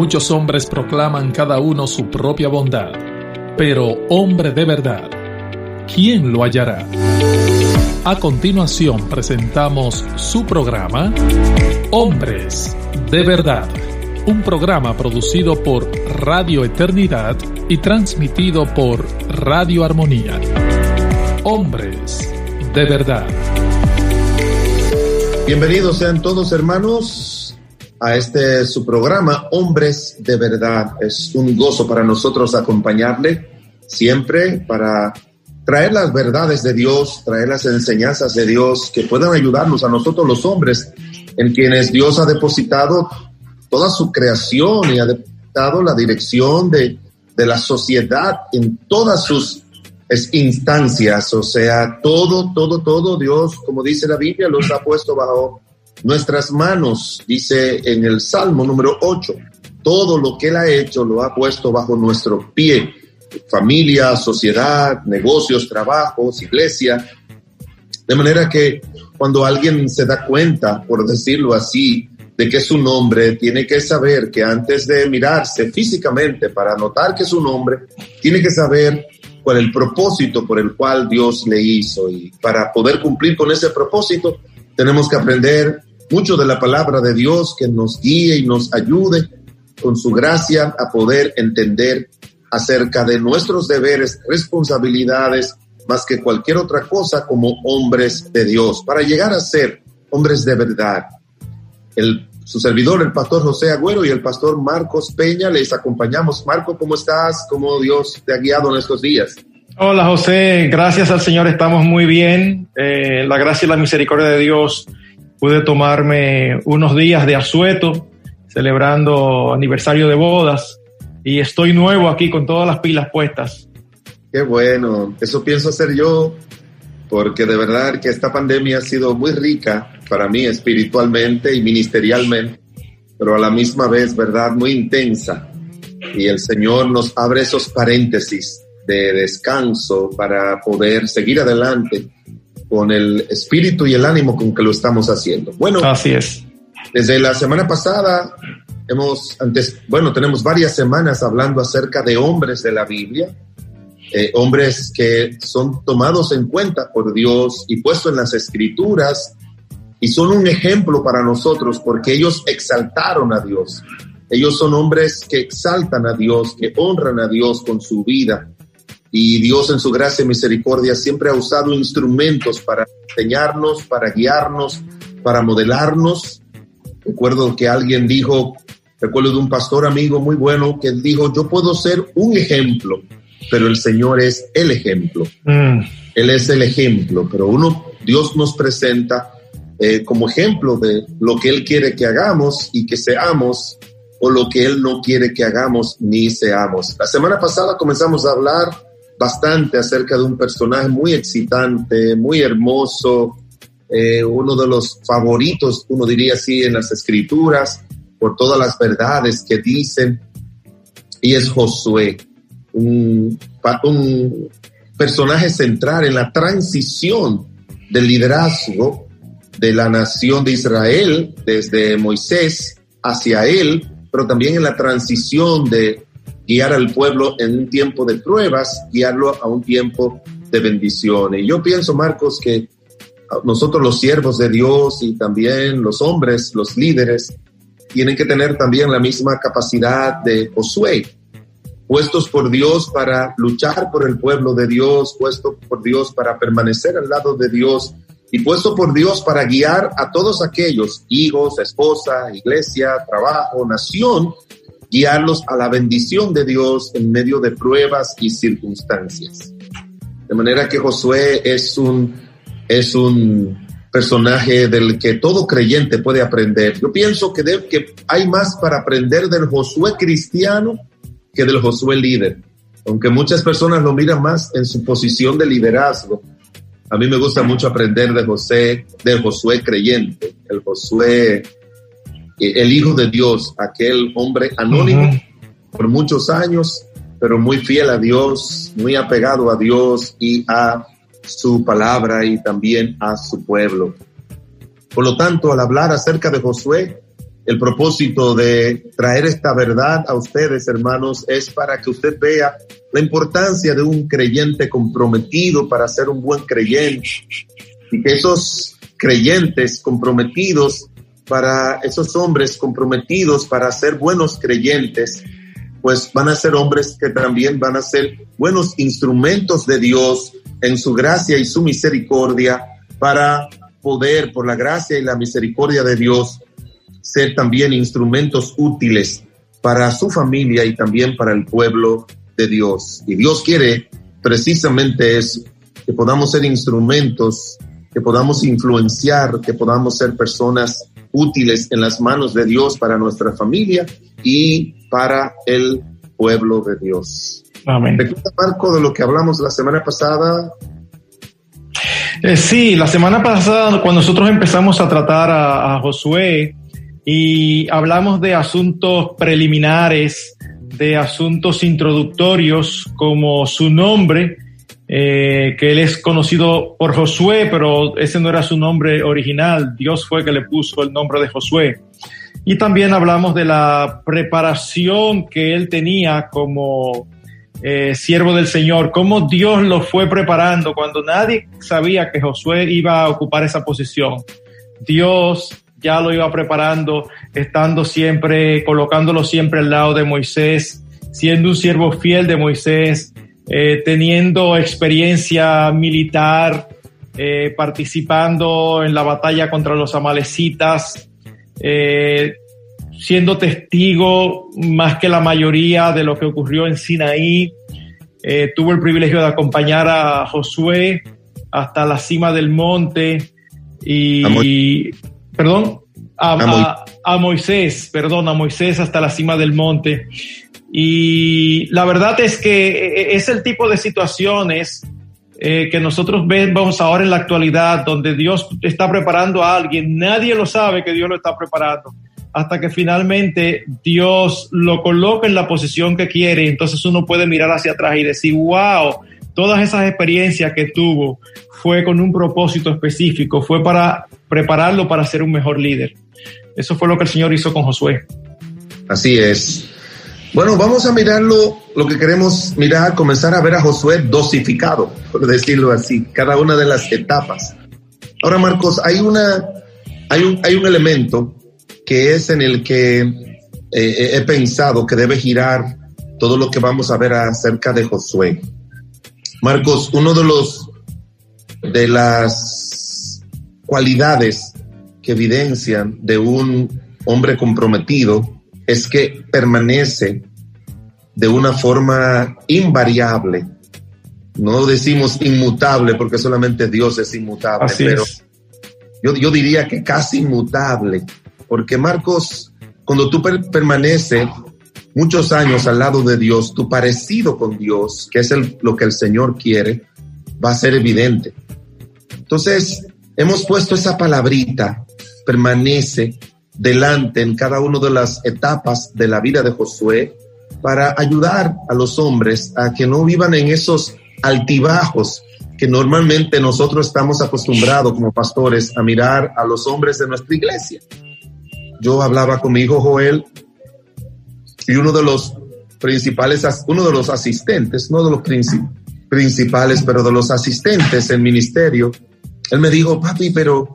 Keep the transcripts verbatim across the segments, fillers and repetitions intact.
Muchos hombres proclaman cada uno su propia bondad, pero hombre de verdad, ¿quién lo hallará? A continuación presentamos su programa Hombres de Verdad, un programa producido por Radio Eternidad y transmitido por Radio Armonía. Hombres de Verdad. Bienvenidos sean todos, hermanos, a este su programa Hombres de Verdad. Es un gozo para nosotros acompañarle siempre para traer las verdades de Dios, traer las enseñanzas de Dios que puedan ayudarnos a nosotros los hombres, en quienes Dios ha depositado toda su creación y ha depositado la dirección de, de la sociedad en todas sus instancias. O sea, todo, todo, todo Dios, como dice la Biblia, los ha puesto bajo nuestras manos. Dice en el Salmo número ocho, todo lo que Él ha hecho lo ha puesto bajo nuestro pie. Familia, sociedad, negocios, trabajos, iglesia. De manera que cuando alguien se da cuenta, por decirlo así, de que es un hombre, tiene que saber que antes de mirarse físicamente para notar que es un hombre, tiene que saber cuál es el propósito por el cual Dios le hizo. Y para poder cumplir con ese propósito, tenemos que aprender mucho de la palabra de Dios que nos guíe y nos ayude con su gracia a poder entender acerca de nuestros deberes, responsabilidades, más que cualquier otra cosa como hombres de Dios, para llegar a ser hombres de verdad. El, su servidor, el pastor José Agüero y el pastor Marcos Peña, les acompañamos. Marco, ¿cómo estás? ¿Cómo Dios te ha guiado en estos días? Hola José, gracias al Señor, estamos muy bien. Eh, la gracia y la misericordia de Dios, pude tomarme unos días de asueto, celebrando aniversario de bodas, y estoy nuevo aquí con todas las pilas puestas. Qué bueno, eso pienso hacer yo, porque de verdad que esta pandemia ha sido muy rica para mí espiritualmente y ministerialmente, pero a la misma vez, verdad, muy intensa. Y el Señor nos abre esos paréntesis de descanso para poder seguir adelante con el espíritu y el ánimo con que lo estamos haciendo. Bueno, así es. Desde la semana pasada hemos, antes, bueno, tenemos varias semanas hablando acerca de hombres de la Biblia, eh, hombres que son tomados en cuenta por Dios y puestos en las Escrituras y son un ejemplo para nosotros porque ellos exaltaron a Dios. Ellos son hombres que exaltan a Dios, que honran a Dios con su vida. Y Dios en su gracia y misericordia siempre ha usado instrumentos para enseñarnos, para guiarnos, para modelarnos. Recuerdo que alguien dijo, recuerdo de un pastor amigo muy bueno que dijo, yo puedo ser un ejemplo, pero el Señor es el ejemplo. Mm. Él es el ejemplo, pero uno, Dios nos presenta eh, como ejemplo de lo que Él quiere que hagamos y que seamos, o lo que Él no quiere que hagamos ni seamos. La semana pasada comenzamos a hablar bastante acerca de un personaje muy excitante, muy hermoso, eh, uno de los favoritos, uno diría así, en las Escrituras, por todas las verdades que dicen, y es Josué, un, un personaje central en la transición del liderazgo de la nación de Israel, desde Moisés hacia él, pero también en la transición de guiar al pueblo en un tiempo de pruebas, guiarlo a un tiempo de bendiciones. Y yo pienso, Marcos, que nosotros los siervos de Dios y también los hombres, los líderes, tienen que tener también la misma capacidad de Josué, puestos por Dios para luchar por el pueblo de Dios, puestos por Dios para permanecer al lado de Dios y puesto por Dios para guiar a todos aquellos, hijos, esposa, iglesia, trabajo, nación, guiarlos a la bendición de Dios en medio de pruebas y circunstancias. De manera que Josué es un, es un personaje del que todo creyente puede aprender. Yo pienso que, de, que hay más para aprender del Josué cristiano que del Josué líder. Aunque muchas personas lo miran más en su posición de liderazgo, a mí me gusta mucho aprender de José, del Josué creyente, el Josué, el hijo de Dios, aquel hombre anónimo uh-huh. por muchos años, pero muy fiel a Dios, muy apegado a Dios y a su palabra y también a su pueblo. Por lo tanto, al hablar acerca de Josué, el propósito de traer esta verdad a ustedes, hermanos, es para que usted vea la importancia de un creyente comprometido para ser un buen creyente, y que esos creyentes comprometidos, para esos hombres comprometidos para ser buenos creyentes, pues van a ser hombres que también van a ser buenos instrumentos de Dios en su gracia y su misericordia, para poder, por la gracia y la misericordia de Dios, ser también instrumentos útiles para su familia y también para el pueblo de Dios. Y Dios quiere precisamente eso, que podamos ser instrumentos, que podamos influenciar, que podamos ser personas útiles en las manos de Dios para nuestra familia y para el pueblo de Dios. Amén. ¿Recuerda, Marco, de lo que hablamos la semana pasada? Eh, sí, la semana pasada cuando nosotros empezamos a tratar a, a Josué y hablamos de asuntos preliminares, de asuntos introductorios como su nombre, eh, que él es conocido por Josué, pero ese no era su nombre original. Dios fue que le puso el nombre de Josué. Y también hablamos de la preparación que él tenía como eh, siervo del Señor, cómo Dios lo fue preparando cuando nadie sabía que Josué iba a ocupar esa posición. Dios ya lo iba preparando, estando siempre, colocándolo siempre al lado de Moisés, siendo un siervo fiel de Moisés, eh, teniendo experiencia militar, eh, participando en la batalla contra los amalecitas, eh, siendo testigo más que la mayoría de lo que ocurrió en Sinaí. Eh, tuvo el privilegio de acompañar a Josué hasta la cima del monte y, y perdón, a, a, a Moisés, perdón, a Moisés hasta la cima del monte. Y la verdad es que es el tipo de situaciones eh, que nosotros vemos ahora en la actualidad, donde Dios está preparando a alguien. Nadie lo sabe que Dios lo está preparando, hasta que finalmente Dios lo coloca en la posición que quiere. Entonces uno puede mirar hacia atrás y decir, wow, todas esas experiencias que tuvo fue con un propósito específico, fue para prepararlo para ser un mejor líder. Eso fue lo que el Señor hizo con Josué. Así es. Bueno, vamos a mirarlo, lo que queremos mirar, comenzar a ver a Josué dosificado, por decirlo así, cada una de las etapas. Ahora, Marcos, hay una, hay un, hay un elemento que es en el que eh, he pensado que debe girar todo lo que vamos a ver acerca de Josué. Marcos, uno de los de las cualidades que evidencian de un hombre comprometido es que permanece de una forma invariable. No decimos inmutable porque solamente Dios es inmutable, Así pero es. yo, yo diría que casi inmutable, porque Marcos, cuando tú per- permaneces muchos años al lado de Dios, tu parecido con Dios, que es el, lo que el Señor quiere, va a ser evidente. Entonces, hemos puesto esa palabrita, permanece, delante en cada una de las etapas de la vida de Josué, para ayudar a los hombres a que no vivan en esos altibajos que normalmente nosotros estamos acostumbrados como pastores a mirar a los hombres de nuestra iglesia. Yo hablaba con mi hijo Joel y uno de los principales, uno de los asistentes, no de los princip- principales, pero de los asistentes en ministerio, él me dijo, papi, pero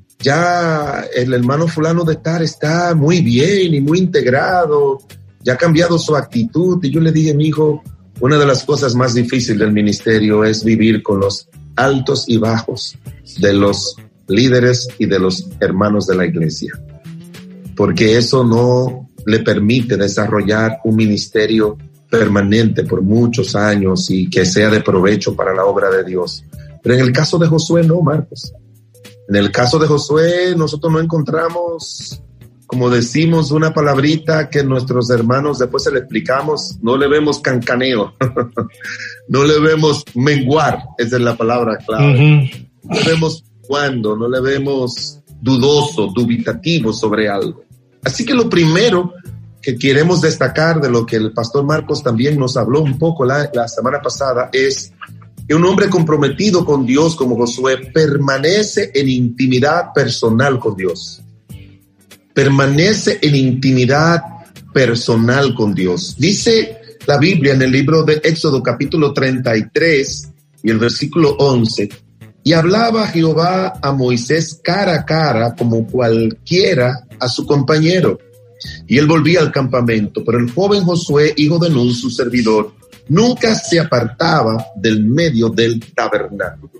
ya el hermano fulano de tal está muy bien y muy integrado, ya ha cambiado su actitud. Y yo le dije, mi hijo, una de las cosas más difíciles del ministerio es vivir con los altos y bajos de los líderes y de los hermanos de la iglesia, porque eso no le permite desarrollar un ministerio permanente por muchos años y que sea de provecho para la obra de Dios. Pero en el caso de Josué no, Marcos. En el caso de Josué, nosotros no encontramos, como decimos, una palabrita que nuestros hermanos después se le explicamos, no le vemos cancaneo, no le vemos menguar, esa es la palabra clave. Uh-huh. No le vemos cuando, no le vemos dudoso, dubitativo sobre algo. Así que lo primero que queremos destacar de lo que el pastor Marcos también nos habló un poco la, la semana pasada es que un hombre comprometido con Dios como Josué permanece en intimidad personal con Dios. permanece en intimidad personal con Dios. Dice la Biblia en el libro de Éxodo capítulo treinta y tres y el versículo once, y hablaba Jehová a Moisés cara a cara como cualquiera a su compañero, y él volvía al campamento, pero el joven Josué, hijo de Nun, su servidor, nunca se apartaba del medio del tabernáculo.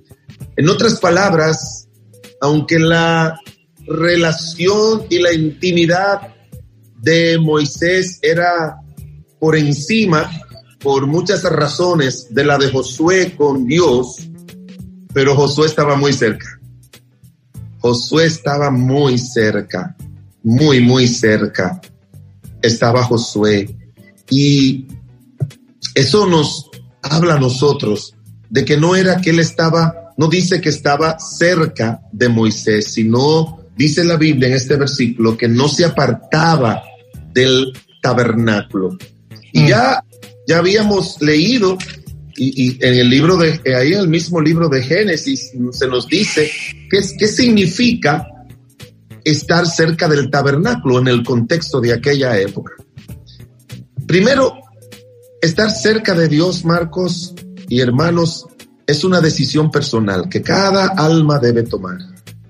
En otras palabras, aunque la relación y la intimidad de Moisés era por encima, por muchas razones, de la de Josué con Dios, pero Josué estaba muy cerca. Josué estaba muy cerca, muy, muy cerca. Estaba Josué. Y eso nos habla a nosotros de que no era que él estaba, no dice que estaba cerca de Moisés, sino dice la Biblia en este versículo que no se apartaba del tabernáculo. Y mm. ya, ya habíamos leído, y, y en el libro de, ahí en el mismo libro de Génesis, se nos dice qué, qué significa estar cerca del tabernáculo en el contexto de aquella época. Primero, estar cerca de Dios, Marcos y hermanos, es una decisión personal que cada alma debe tomar.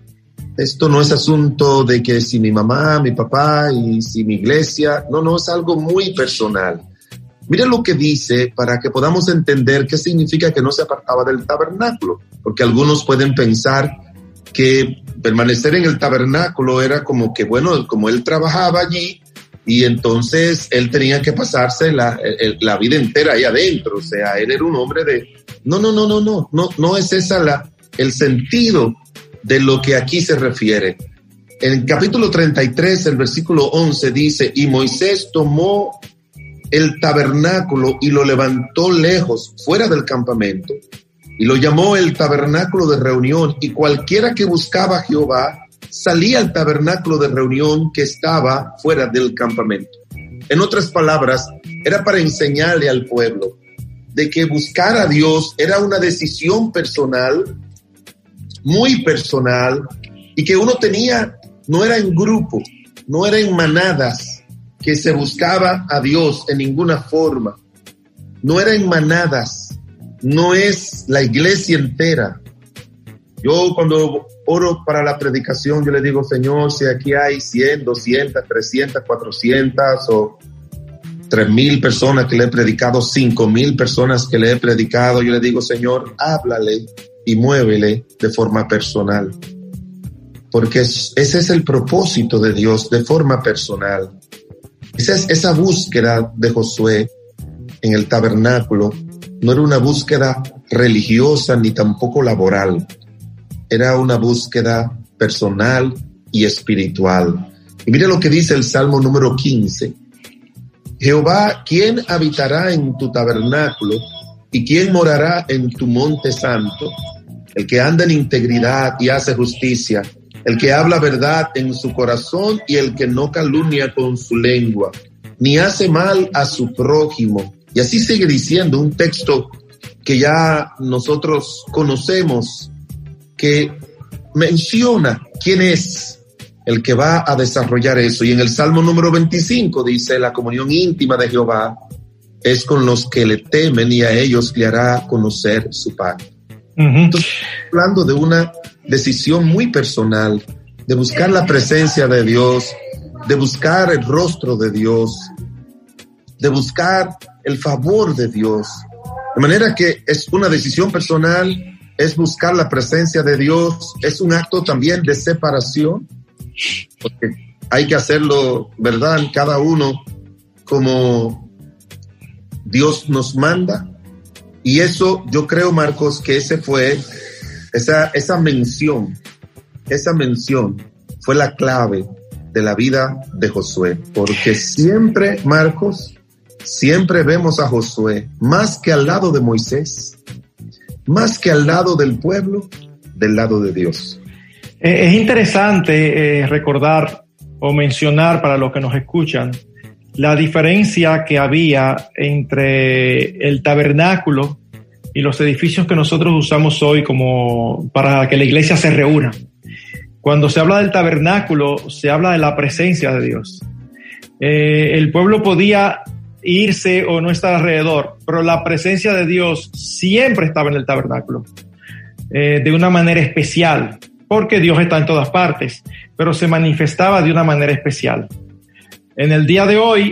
Esto no es asunto de que si mi mamá, mi papá y si mi iglesia, no, no, es algo muy personal. Mira lo que dice para que podamos entender qué significa que no se apartaba del tabernáculo, porque algunos pueden pensar que permanecer en el tabernáculo era como que, bueno, como él trabajaba allí y entonces él tenía que pasarse la, la vida entera ahí adentro, o sea, él era un hombre de... No, no, no, no, no, no, no es esa la, el sentido de lo que aquí se refiere. En el capítulo treinta y tres, el versículo once dice, y Moisés tomó el tabernáculo y lo levantó lejos, fuera del campamento, y lo llamó el tabernáculo de reunión, y cualquiera que buscaba a Jehová salía al tabernáculo de reunión que estaba fuera del campamento. En otras palabras, era para enseñarle al pueblo de que buscar a Dios era una decisión personal, muy personal, y que uno tenía, no era en grupo, no era en manadas que se buscaba a Dios en ninguna forma, no era en manadas, no es la iglesia entera. Yo cuando oro para la predicación, yo le digo, Señor, si aquí hay cien, doscientas, trescientas, cuatrocientas o tres mil personas que le he predicado, cinco mil personas que le he predicado, yo le digo, Señor, háblale y muévele de forma personal. Porque ese es el propósito de Dios, de forma personal. Esa, es, esa búsqueda de Josué en el tabernáculo no era una búsqueda religiosa ni tampoco laboral. Era una búsqueda personal y espiritual. Y mire lo que dice el Salmo número quince. Jehová, ¿quién habitará en tu tabernáculo y quién morará en tu monte santo? El que anda en integridad y hace justicia, el que habla verdad en su corazón y el que no calumnia con su lengua, ni hace mal a su prójimo. Y así sigue diciendo un texto que ya nosotros conocemos, que menciona quién es el que va a desarrollar eso. Y en el Salmo número veinticinco dice, la comunión íntima de Jehová es con los que le temen y a ellos le hará conocer su pacto. Uh-huh. Entonces, hablando de una decisión muy personal, de buscar la presencia de Dios, de buscar el rostro de Dios, de buscar el favor de Dios. De manera que es una decisión personal, es buscar la presencia de Dios, es un acto también de separación, porque hay que hacerlo, ¿verdad?, cada uno como Dios nos manda. Y eso, yo creo, Marcos, que ese fue, esa, esa mención, esa mención fue la clave de la vida de Josué, porque siempre, Marcos, siempre vemos a Josué más que al lado de Moisés, más que al lado del pueblo, del lado de Dios. Es interesante eh, recordar o mencionar para los que nos escuchan la diferencia que había entre el tabernáculo y los edificios que nosotros usamos hoy como para que la iglesia se reúna. Cuando se habla del tabernáculo, se habla de la presencia de Dios. Eh, el pueblo podía irse o no estar alrededor, pero la presencia de Dios siempre estaba en el tabernáculo, eh, de una manera especial, porque Dios está en todas partes, pero se manifestaba de una manera especial. En el día de hoy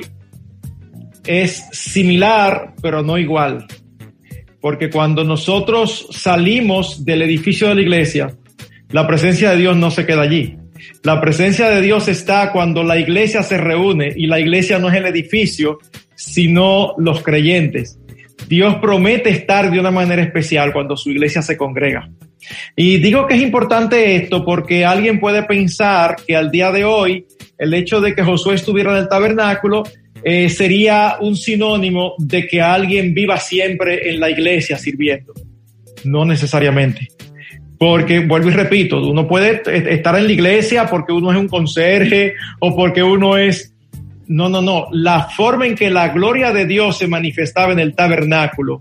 es similar, pero no igual, porque cuando nosotros salimos del edificio de la iglesia, la presencia de Dios no se queda allí. La presencia de Dios está cuando la iglesia se reúne, y la iglesia no es el edificio, sino los creyentes. Dios promete estar de una manera especial cuando su iglesia se congrega. Y digo que es importante esto porque alguien puede pensar que al día de hoy el hecho de que Josué estuviera en el tabernáculo eh, sería un sinónimo de que alguien viva siempre en la iglesia sirviendo. No necesariamente. Porque, vuelvo y repito, uno puede estar en la iglesia porque uno es un conserje o porque uno es... No, no, no. La forma en que la gloria de Dios se manifestaba en el tabernáculo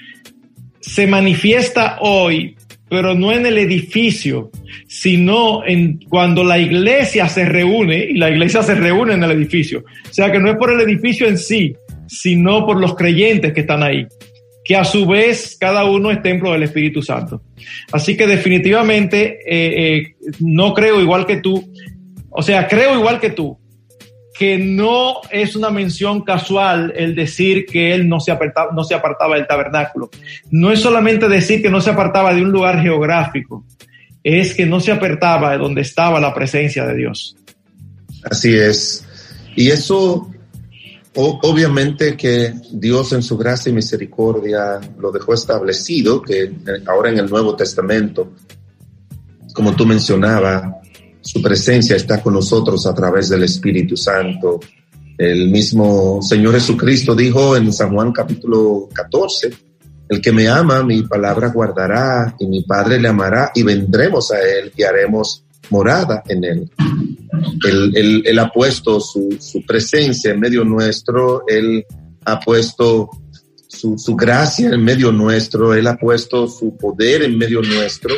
se manifiesta hoy, pero no en el edificio, sino en cuando la iglesia se reúne, y la iglesia se reúne en el edificio. O sea que no es por el edificio en sí, sino por los creyentes que están ahí, que a su vez cada uno es templo del Espíritu Santo. Así que definitivamente eh, eh, no creo igual que tú, o sea, creo igual que tú, que no es una mención casual el decir que él no se apartaba, no se apartaba del tabernáculo. No es solamente decir que no se apartaba de un lugar geográfico, es que no se apartaba de donde estaba la presencia de Dios. Así es. Y eso, o, obviamente que Dios en su gracia y misericordia lo dejó establecido, que ahora en el Nuevo Testamento, como tú mencionabas, su presencia está con nosotros a través del Espíritu Santo. El mismo Señor Jesucristo dijo en San Juan capítulo catorce, el que me ama, mi palabra guardará, y mi Padre le amará, y vendremos a él y haremos morada en él. Él, él, él ha puesto su, su presencia en medio nuestro, él ha puesto su, su gracia en medio nuestro, él ha puesto su poder en medio nuestro.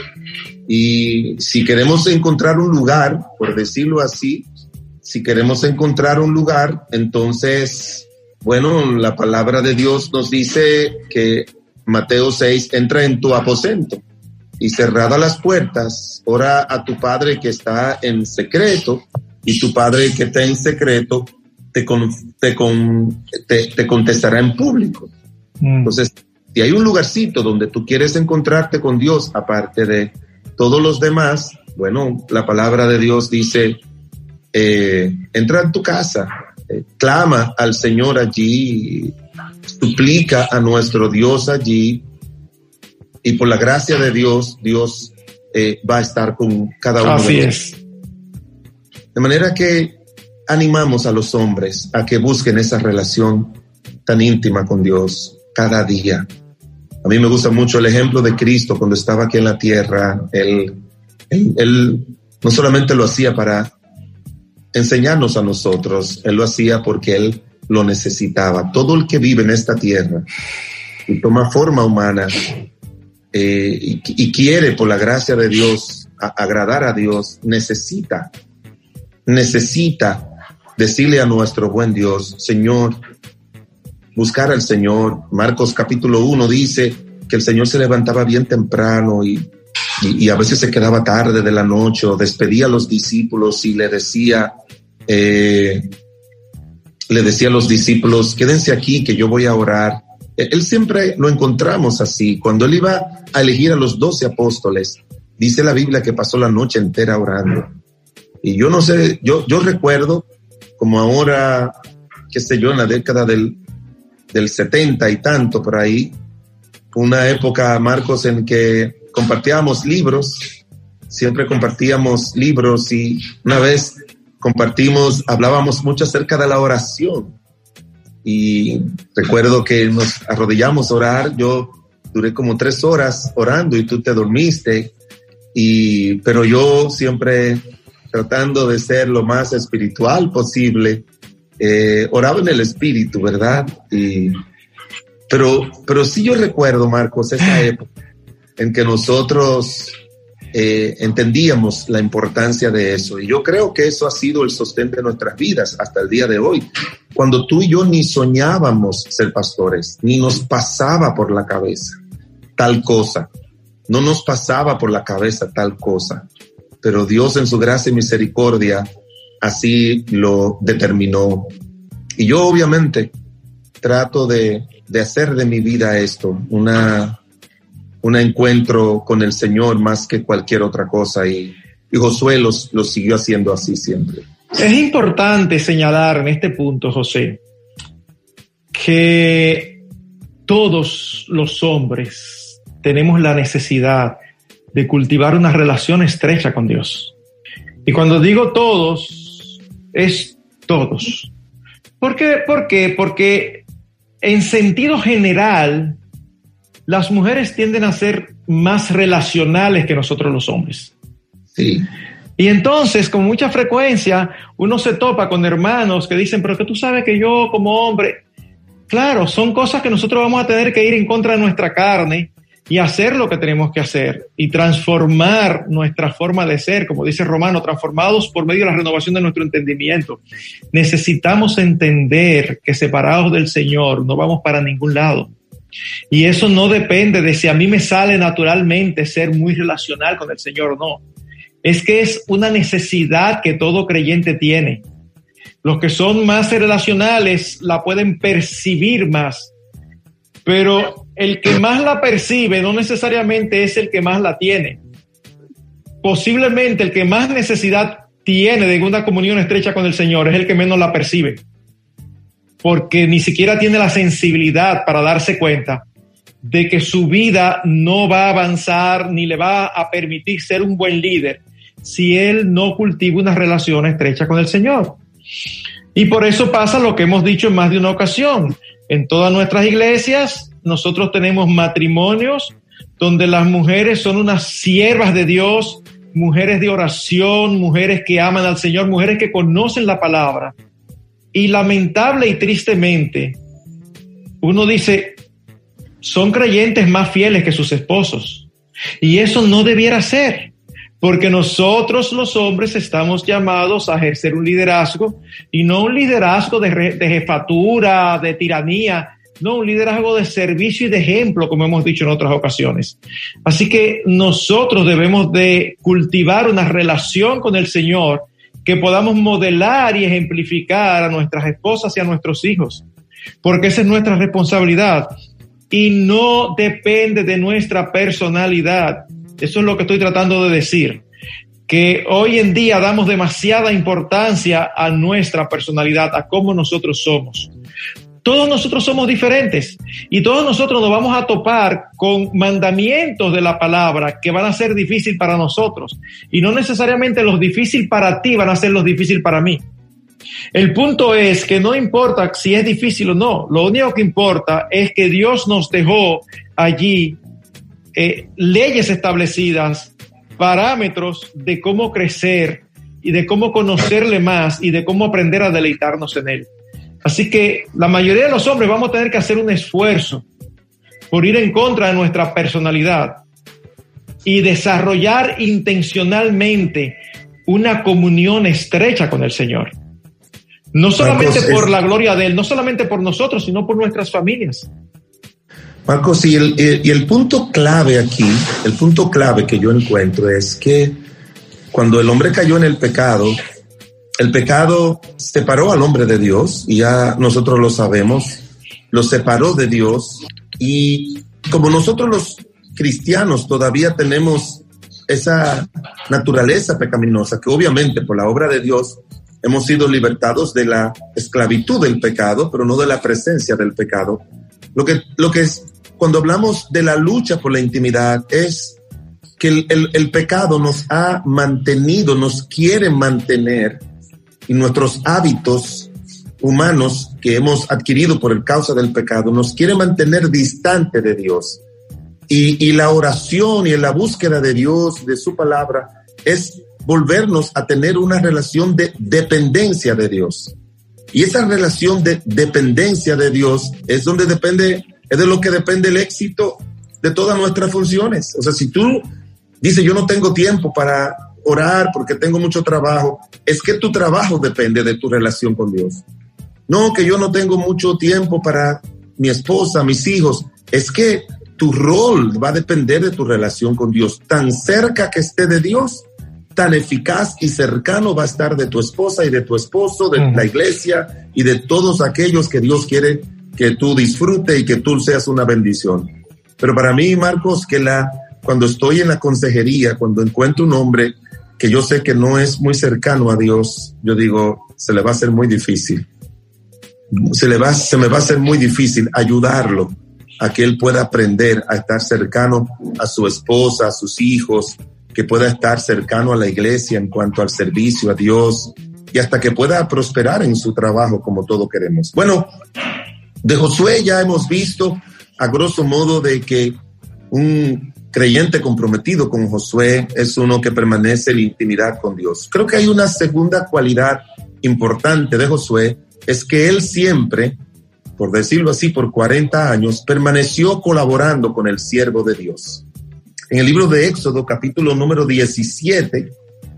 Y si queremos encontrar un lugar, por decirlo así, si queremos encontrar un lugar, entonces, bueno, la palabra de Dios nos dice que Mateo seis, entra en tu aposento y cerradas las puertas, ora a tu Padre que está en secreto, y tu Padre que está en secreto te, con, te, con, te, te contestará en público. Mm. Entonces, si hay un lugarcito donde tú quieres encontrarte con Dios, aparte de todos los demás, bueno, la palabra de Dios dice, eh, entra en tu casa, eh, clama al Señor allí, suplica a nuestro Dios allí, y por la gracia de Dios, Dios eh, va a estar con cada uno Así de es. nosotros. De manera que animamos a los hombres a que busquen esa relación tan íntima con Dios cada día. A mí me gusta mucho el ejemplo de Cristo cuando estaba aquí en la tierra. Él, él, él no solamente lo hacía para enseñarnos a nosotros, Él lo hacía porque Él lo necesitaba. Todo el que vive en esta tierra y toma forma humana eh, y, y quiere por la gracia de Dios a, agradar a Dios, necesita, necesita decirle a nuestro buen Dios, Señor, buscar al Señor. Marcos capítulo uno dice que el Señor se levantaba bien temprano y, y, y a veces se quedaba tarde de la noche, o despedía a los discípulos y le decía, eh, le decía a los discípulos, quédense aquí que yo voy a orar. Él siempre lo encontramos así. Cuando él iba a elegir a los doce apóstoles, dice la Biblia que pasó la noche entera orando. Y yo no sé, yo, yo recuerdo como ahora, qué sé yo, en la década del del setenta y tanto por ahí, una época, Marcos, en que compartíamos libros, siempre compartíamos libros, y una vez compartimos, hablábamos mucho acerca de la oración, y recuerdo que nos arrodillamos a orar. Yo duré como tres horas orando y tú te dormiste, y pero yo siempre tratando de ser lo más espiritual posible, Eh, oraba en el espíritu, ¿verdad? Y, pero, pero sí yo recuerdo, Marcos, esa época en que nosotros eh, entendíamos la importancia de eso. Y yo creo que eso ha sido el sostén de nuestras vidas hasta el día de hoy. Cuando tú y yo ni soñábamos ser pastores, ni nos pasaba por la cabeza tal cosa. No nos pasaba por la cabeza tal cosa. Pero Dios en su gracia y misericordia así lo determinó. Y yo obviamente trato de, de hacer de mi vida esto, una, un encuentro con el Señor más que cualquier otra cosa. Y, y Josué lo siguió haciendo así siempre. Es importante señalar en este punto, José, que todos los hombres tenemos la necesidad de cultivar una relación estrecha con Dios. Y cuando digo todos, es todos. ¿Por qué? ¿Por qué? Porque en sentido general, las mujeres tienden a ser más relacionales que nosotros los hombres. Sí. Y entonces, con mucha frecuencia, uno se topa con hermanos que dicen, pero que tú sabes que yo como hombre... Claro, son cosas que nosotros vamos a tener que ir en contra de nuestra carne y hacer lo que tenemos que hacer y transformar nuestra forma de ser, como dice Romano, transformados por medio de la renovación de nuestro entendimiento. Necesitamos entender que separados del Señor no vamos para ningún lado. Y eso no depende de si a mí me sale naturalmente ser muy relacional con el Señor o no. Es que es una necesidad que todo creyente tiene. Los que son más relacionales la pueden percibir más, pero el que más la percibe no necesariamente es el que más la tiene. Posiblemente el que más necesidad tiene de una comunión estrecha con el Señor es el que menos la percibe, porque ni siquiera tiene la sensibilidad para darse cuenta de que su vida no va a avanzar ni le va a permitir ser un buen líder si él no cultiva una relación estrecha con el Señor. Y por eso pasa lo que hemos dicho en más de una ocasión. En todas nuestras iglesias nosotros tenemos matrimonios donde las mujeres son unas siervas de Dios, mujeres de oración, mujeres que aman al Señor, mujeres que conocen la palabra. Y lamentable y tristemente, uno dice, son creyentes más fieles que sus esposos. Y eso no debiera ser. Porque nosotros los hombres estamos llamados a ejercer un liderazgo y no un liderazgo de, re, de jefatura, de tiranía, no, un liderazgo de servicio y de ejemplo, como hemos dicho en otras ocasiones. Así que nosotros debemos de cultivar una relación con el Señor que podamos modelar y ejemplificar a nuestras esposas y a nuestros hijos, porque esa es nuestra responsabilidad y no depende de nuestra personalidad. Eso es lo que estoy tratando de decir, que hoy en día damos demasiada importancia a nuestra personalidad, a cómo nosotros somos. Todos nosotros somos diferentes y todos nosotros nos vamos a topar con mandamientos de la palabra que van a ser difíciles para nosotros y no necesariamente los difíciles para ti van a ser los difíciles para mí. El punto es que no importa si es difícil o no, lo único que importa es que Dios nos dejó allí Eh, leyes establecidas, parámetros de cómo crecer y de cómo conocerle más y de cómo aprender a deleitarnos en él. Así que la mayoría de los hombres vamos a tener que hacer un esfuerzo por ir en contra de nuestra personalidad y desarrollar intencionalmente una comunión estrecha con el Señor. No solamente Marcos, por es... la gloria de él, no solamente por nosotros, sino por nuestras familias. Marcos, y el, y el punto clave aquí, el punto clave que yo encuentro es que cuando el hombre cayó en el pecado, el pecado separó al hombre de Dios, y ya nosotros lo sabemos, lo separó de Dios, y como nosotros los cristianos todavía tenemos esa naturaleza pecaminosa, que obviamente por la obra de Dios hemos sido libertados de la esclavitud del pecado, pero no de la presencia del pecado. Lo que, lo que es, cuando hablamos de la lucha por la intimidad, es que el, el, el pecado nos ha mantenido, nos quiere mantener, y nuestros hábitos humanos que hemos adquirido por el causa del pecado nos quiere mantener distante de Dios. Y, y la oración y la búsqueda de Dios, de su palabra, es volvernos a tener una relación de dependencia de Dios. Y esa relación de dependencia de Dios es donde depende, es de lo que depende el éxito de todas nuestras funciones. O sea, si tú dice, yo no tengo tiempo para orar porque tengo mucho trabajo. Es que tu trabajo depende de tu relación con Dios. No, que yo no tengo mucho tiempo para mi esposa, mis hijos. Es que tu rol va a depender de tu relación con Dios. Tan cerca que esté de Dios, tan eficaz y cercano va a estar de tu esposa y de tu esposo, de uh-huh. la iglesia y de todos aquellos que Dios quiere que tú disfrutes y que tú seas una bendición. Pero para mí, Marcos, que la, cuando estoy en la consejería, cuando encuentro un hombre que yo sé que no es muy cercano a Dios, yo digo, se le va a hacer muy difícil. Se, le va, se me va a hacer muy difícil ayudarlo a que él pueda aprender a estar cercano a su esposa, a sus hijos, que pueda estar cercano a la iglesia en cuanto al servicio a Dios y hasta que pueda prosperar en su trabajo como todos queremos. Bueno, de Josué ya hemos visto a grosso modo de que un creyente comprometido con Josué es uno que permanece en intimidad con Dios. Creo que hay una segunda cualidad importante de Josué, es que él siempre, por decirlo así, por cuarenta años, permaneció colaborando con el siervo de Dios. En el libro de Éxodo, capítulo número diecisiete,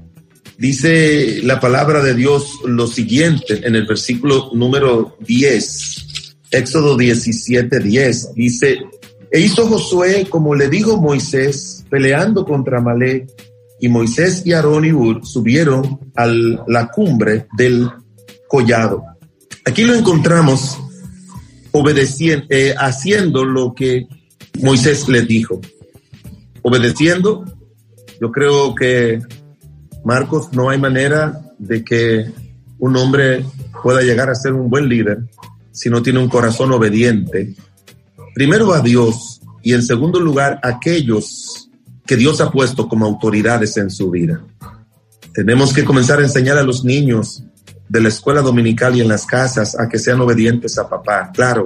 dice la palabra de Dios lo siguiente, en el versículo número diez, Éxodo diecisiete, diez, dice, e hizo Josué como le dijo Moisés, peleando contra Amalec, y Moisés y Aarón y Hur subieron a la cumbre del collado. Aquí lo encontramos obedeciendo, eh, haciendo lo que Moisés les dijo. Obedeciendo, yo creo que, Marcos, no hay manera de que un hombre pueda llegar a ser un buen líder si no tiene un corazón obediente. Primero a Dios y en segundo lugar a aquellos que Dios ha puesto como autoridades en su vida. Tenemos que comenzar a enseñar a los niños de la escuela dominical y en las casas a que sean obedientes a papá. Claro,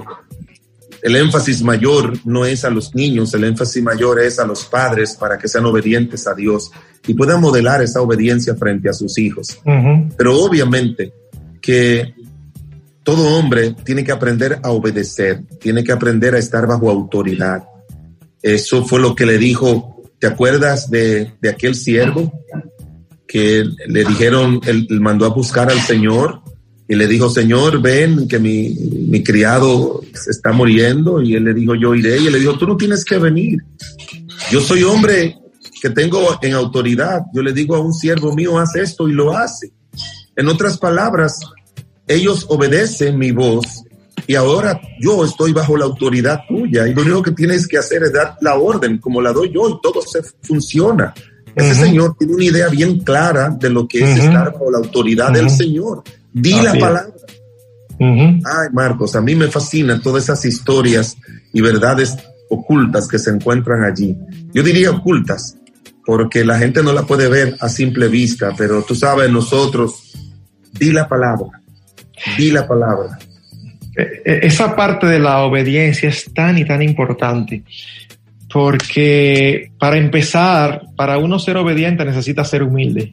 el énfasis mayor no es a los niños, el énfasis mayor es a los padres para que sean obedientes a Dios y puedan modelar esa obediencia frente a sus hijos. Uh-huh. Pero obviamente que todo hombre tiene que aprender a obedecer, tiene que aprender a estar bajo autoridad. Eso fue lo que le dijo, ¿te acuerdas de, de aquel siervo que le dijeron, él mandó a buscar al Señor y le dijo, Señor, ven, que mi, mi criado se está muriendo? Y él le dijo, yo iré. Y él le dijo, tú no tienes que venir. Yo soy hombre que tengo en autoridad. Yo le digo a un siervo mío, haz esto, y lo hace. En otras palabras, ellos obedecen mi voz y ahora yo estoy bajo la autoridad tuya y lo único que tienes que hacer es dar la orden como la doy yo y todo se funciona. Ese uh-huh. señor tiene una idea bien clara de lo que uh-huh. es estar bajo la autoridad uh-huh. del Señor. Di Así la palabra. Uh-huh. Ay, Marcos, a mí me fascinan todas esas historias y verdades ocultas que se encuentran allí. Yo diría ocultas, porque la gente no la puede ver a simple vista, pero tú sabes, nosotros, di la palabra, di la palabra. Esa parte de la obediencia es tan y tan importante. Porque para empezar, para uno ser obediente necesita ser humilde.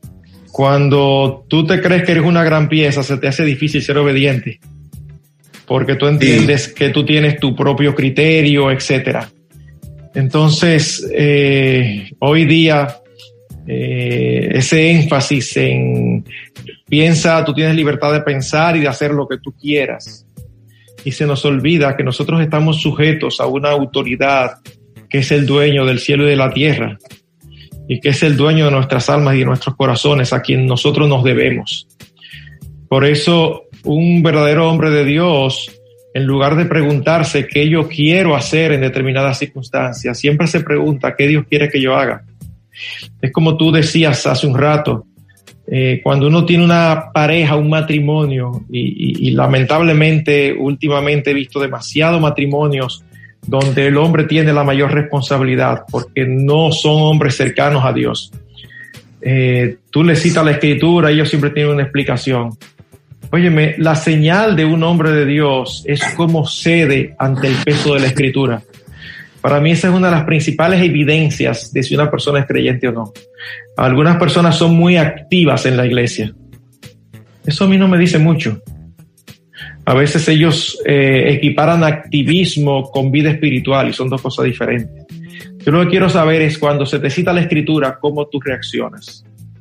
Cuando tú te crees que eres una gran pieza, se te hace difícil ser obediente. Porque tú entiendes sí. que tú tienes tu propio criterio, etcétera. Entonces, eh, hoy día, eh, ese énfasis en piensa, tú tienes libertad de pensar y de hacer lo que tú quieras. Y se nos olvida que nosotros estamos sujetos a una autoridad que es el dueño del cielo y de la tierra, y que es el dueño de nuestras almas y de nuestros corazones, a quien nosotros nos debemos. Por eso, un verdadero hombre de Dios, en lugar de preguntarse qué yo quiero hacer en determinadas circunstancias, siempre se pregunta qué Dios quiere que yo haga. Es como tú decías hace un rato, eh, cuando uno tiene una pareja, un matrimonio, y, y, y lamentablemente últimamente he visto demasiados matrimonios donde el hombre tiene la mayor responsabilidad porque no son hombres cercanos a Dios. Eh, tú le citas la escritura, ellos siempre tienen una explicación. Óyeme, la señal de un hombre de Dios es cómo cede ante el peso de la escritura. Para mí esa es una de las principales evidencias de si una persona es creyente o no. Algunas personas son muy activas en la iglesia. Eso a mí no me dice mucho. A veces ellos eh, equiparan activismo con vida espiritual y son dos cosas diferentes. Yo lo que quiero saber es cuando se te cita la escritura, cómo tú reaccionas.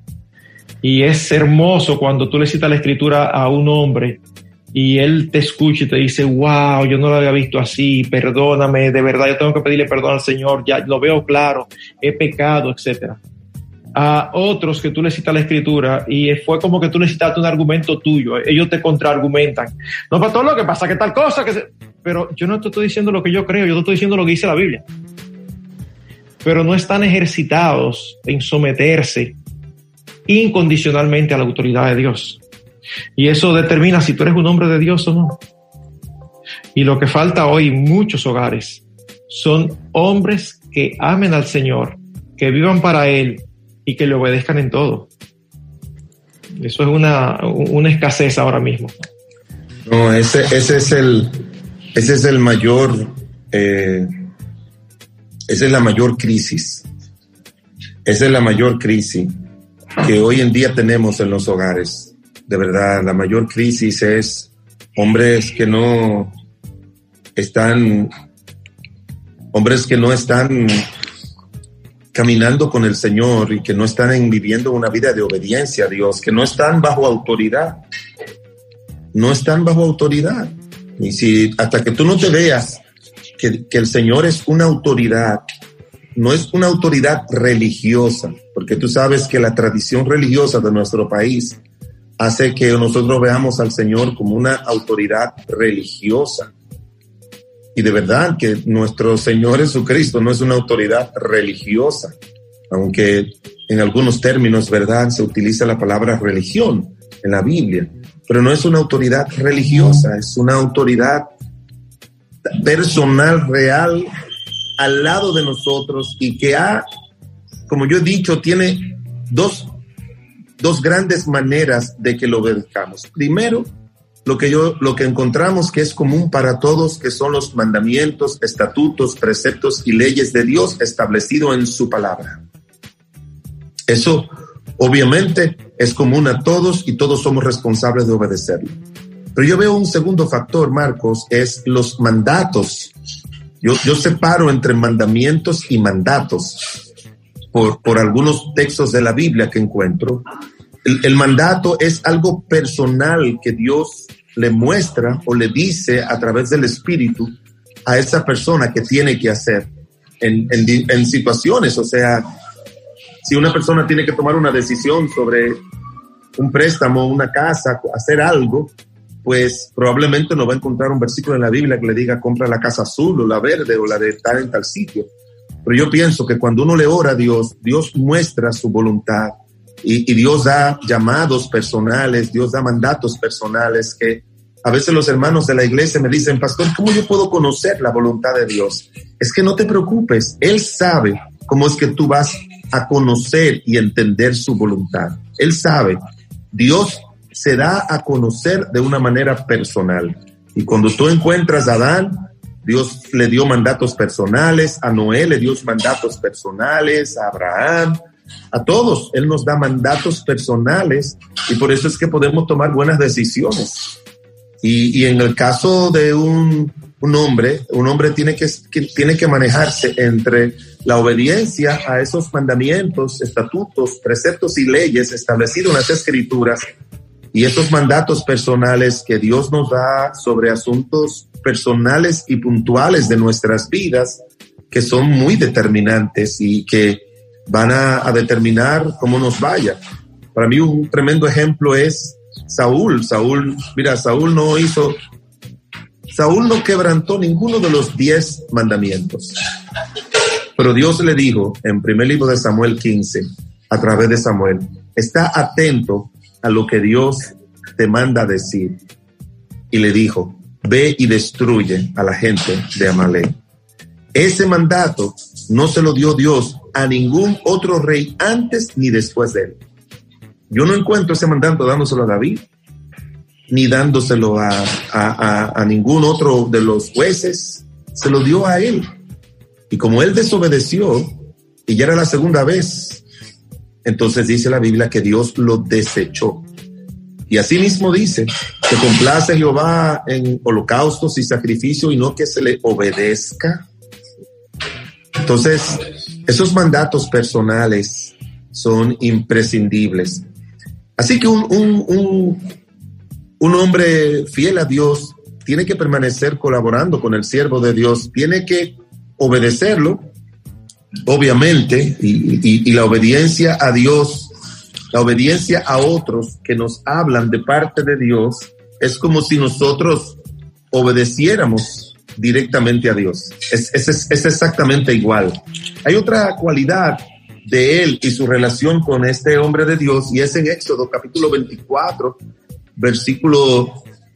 Y es hermoso cuando tú le citas la escritura a un hombre y él te escucha y te dice, wow, yo no lo había visto así, perdóname, de verdad yo tengo que pedirle perdón al Señor, ya lo veo claro, he pecado, etcétera. A otros que tú le citas la escritura y fue como que tú le citaste un argumento tuyo, ellos te contraargumentan. No, pastor, lo que pasa que tal cosa, que se... pero yo no te estoy diciendo lo que yo creo, yo te estoy diciendo lo que dice la Biblia. Pero no están ejercitados en someterse incondicionalmente a la autoridad de Dios. Y eso determina si tú eres un hombre de Dios o no. Y lo que falta hoy en muchos hogares son hombres que amen al Señor, que vivan para Él y que le obedezcan en todo. Eso es una, una escasez ahora mismo. No, ese, ese es el, ese es el mayor, eh, esa es la mayor crisis. Esa es la mayor crisis que hoy en día tenemos en los hogares. De verdad, la mayor crisis es hombres que no están, hombres que no están caminando con el Señor y que no están en, viviendo una vida de obediencia a Dios, que no están bajo autoridad. No están bajo autoridad. Y si hasta que tú no te veas que, que el Señor es una autoridad, no es una autoridad religiosa, porque tú sabes que la tradición religiosa de nuestro país hace que nosotros veamos al Señor como una autoridad religiosa. Y de verdad que nuestro Señor Jesucristo no es una autoridad religiosa, aunque en algunos términos, ¿verdad?, se utiliza la palabra religión en la Biblia, pero no es una autoridad religiosa, es una autoridad personal, real, al lado de nosotros y que ha, como yo he dicho, tiene dos dos grandes maneras de que lo obedezcamos. Primero, lo que yo, lo que encontramos que es común para todos, que son los mandamientos, estatutos, preceptos y leyes de Dios establecidos en su palabra. Eso, obviamente, es común a todos y todos somos responsables de obedecerlo. Pero yo veo un segundo factor, Marcos, es los mandatos. Yo, yo separo entre mandamientos y mandatos. Por, por algunos textos de la Biblia que encuentro. El, el mandato es algo personal que Dios le muestra o le dice a través del Espíritu a esa persona que tiene que hacer en, en, en situaciones. O sea, si una persona tiene que tomar una decisión sobre un préstamo, una casa, hacer algo, pues probablemente no va a encontrar un versículo en la Biblia que le diga compra la casa azul o la verde o la de tal en tal sitio. Pero yo pienso que cuando uno le ora a Dios, Dios muestra su voluntad y, y Dios da llamados personales, Dios da mandatos personales que a veces los hermanos de la iglesia me dicen, pastor, ¿cómo yo puedo conocer la voluntad de Dios? Es que no te preocupes, Él sabe cómo es que tú vas a conocer y entender su voluntad. Él sabe, Dios se da a conocer de una manera personal. Y cuando tú encuentras a Adán, Dios le dio mandatos personales, a Noé le dio mandatos personales, a Abraham, a todos. Él nos da mandatos personales y por eso es que podemos tomar buenas decisiones. Y, y en el caso de un, un hombre, un hombre tiene que, que, tiene que manejarse entre la obediencia a esos mandamientos, estatutos, preceptos y leyes establecidos en las Escrituras y esos mandatos personales que Dios nos da sobre asuntos personales y puntuales de nuestras vidas que son muy determinantes y que van a, a determinar cómo nos vaya. Para mí un tremendo ejemplo es Saúl. Saúl, mira, Saúl no hizo, Saúl no quebrantó ninguno de los diez mandamientos. Pero Dios le dijo en primer libro de Samuel quince, a través de Samuel, está atento a lo que Dios te manda decir. Y le dijo, ve y destruye a la gente de Amalek. Ese mandato no se lo dio Dios a ningún otro rey antes ni después de él. Yo no encuentro ese mandato dándoselo a David, ni dándoselo a, a, a, a ningún otro de los jueces. Se lo dio a él. Y como él desobedeció, y ya era la segunda vez, entonces dice la Biblia que Dios lo desechó. Y así mismo dice que complace Jehová en holocaustos y sacrificios y no que se le obedezca. Entonces, esos mandatos personales son imprescindibles. Así que un, un, un, un hombre fiel a Dios tiene que permanecer colaborando con el siervo de Dios, tiene que obedecerlo, obviamente, y, y, y la obediencia a Dios, la obediencia a otros que nos hablan de parte de Dios, es como si nosotros obedeciéramos directamente a Dios. Es, es, es exactamente igual. Hay otra cualidad de él y su relación con este hombre de Dios, y es en Éxodo capítulo veinticuatro, versículo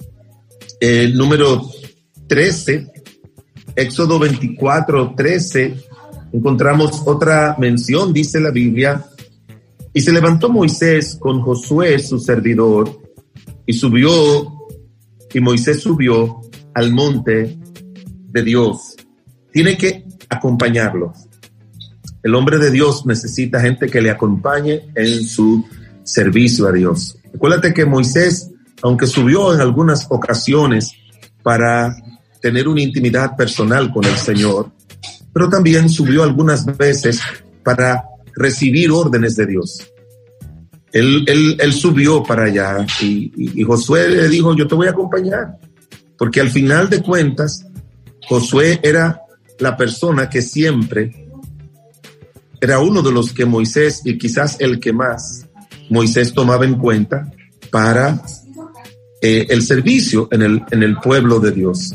eh, número trece. Éxodo veinticuatro, trece, encontramos otra mención, dice la Biblia: y se levantó Moisés con Josué su servidor, y subió, y Moisés subió al monte de Dios. Tiene que acompañarlo. El hombre de Dios necesita gente que le acompañe en su servicio a Dios. Recuérdate que Moisés, aunque subió en algunas ocasiones para tener una intimidad personal con el Señor, pero también subió algunas veces para recibir órdenes de Dios. Él, él, él subió para allá y, y, y Josué le dijo: yo te voy a acompañar, porque al final de cuentas Josué era la persona que siempre era uno de los que Moisés, y quizás el que más Moisés tomaba en cuenta para eh, el servicio en el, en el pueblo de Dios.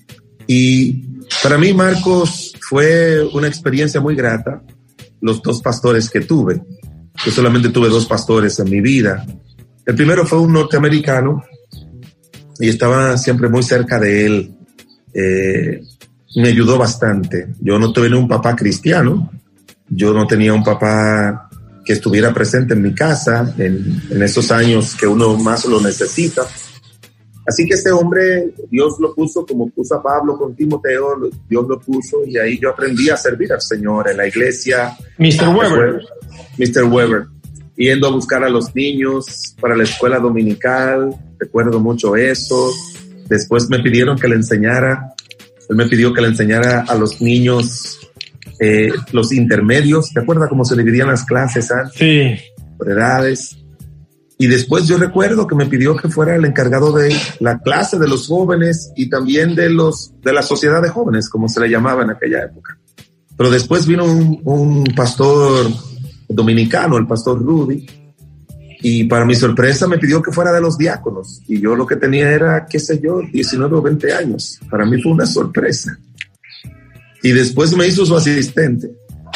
Y para mí, Marcos, fue una experiencia muy grata los dos pastores que tuve. Yo solamente tuve dos pastores en mi vida. El primero fue un norteamericano y estaba siempre muy cerca de él. Eh, me ayudó bastante. Yo no tuve un papá cristiano. Yo no tenía un papá que estuviera presente en mi casa en, en esos años que uno más lo necesita. Así que este hombre, Dios lo puso como puso a Pablo con Timoteo, Dios lo puso, y ahí yo aprendí a servir al Señor en la iglesia. mister Weber. mister Weber. Yendo a buscar a los niños para la escuela dominical, recuerdo mucho eso. Después me pidieron que le enseñara, él me pidió que le enseñara a los niños eh, los intermedios. ¿Te acuerdas cómo se dividían las clases antes? Sí. Por edades. Y después yo recuerdo que me pidió que fuera el encargado de la clase de los jóvenes y también de los de la sociedad de jóvenes, como se le llamaba en aquella época. Pero después vino un, un pastor dominicano, el pastor Rudy, y para mi sorpresa me pidió que fuera de los diáconos. Y yo lo que tenía era, qué sé yo, diecinueve o veinte años. Para mí fue una sorpresa. Y después me hizo su asistente.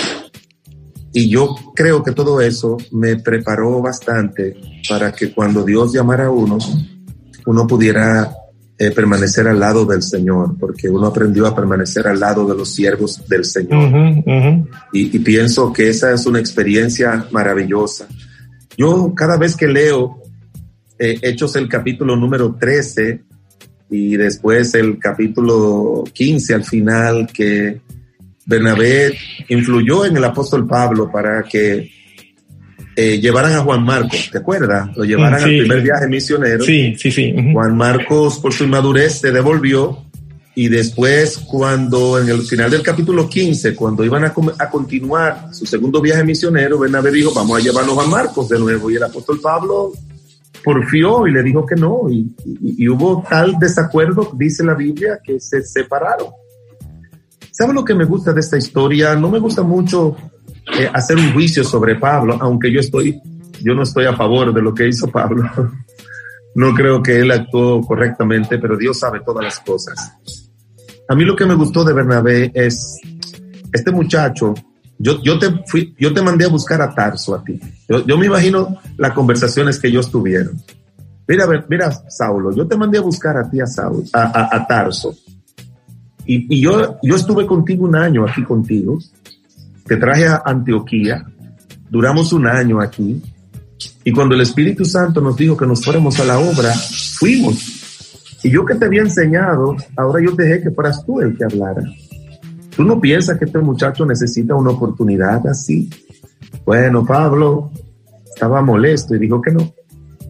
Y yo creo que todo eso me preparó bastante para que cuando Dios llamara a uno, uno pudiera eh, permanecer al lado del Señor, porque uno aprendió a permanecer al lado de los siervos del Señor. Uh-huh, uh-huh. Y, y pienso que esa es una experiencia maravillosa. Yo cada vez que leo eh, Hechos el capítulo número trece y después el capítulo quince al final, que Bernabé influyó en el apóstol Pablo para que eh, llevaran a Juan Marcos, ¿te acuerdas? Lo llevaran sí. al primer viaje misionero. Sí, sí, sí. Uh-huh. Juan Marcos, por su inmadurez, se devolvió, y después, cuando en el final del capítulo quince, cuando iban a, a continuar su segundo viaje misionero, Bernabé dijo: vamos a llevarnos a Marcos de nuevo, y el apóstol Pablo porfió y le dijo que no, y, y, y hubo tal desacuerdo, dice la Biblia, que se separaron. ¿Sabe lo que me gusta de esta historia? No me gusta mucho eh, hacer un juicio sobre Pablo, aunque yo estoy, yo no estoy a favor de lo que hizo Pablo. No creo que él actuó correctamente, pero Dios sabe todas las cosas. A mí lo que me gustó de Bernabé es este muchacho. Yo, yo te fui, yo te mandé a buscar a Tarso a ti. Yo, yo me imagino las conversaciones que ellos tuvieron. Mira, mira, Saulo, yo te mandé a buscar a ti a Saulo, a, a, a Tarso. Y, y yo, yo estuve contigo un año aquí contigo, te traje a Antioquía, duramos un año aquí, y cuando el Espíritu Santo nos dijo que nos fuéramos a la obra, fuimos. Y yo que te había enseñado, ahora yo dejé que fueras tú el que hablara. ¿Tú no piensas que este muchacho necesita una oportunidad así? Bueno, Pablo estaba molesto y dijo que no.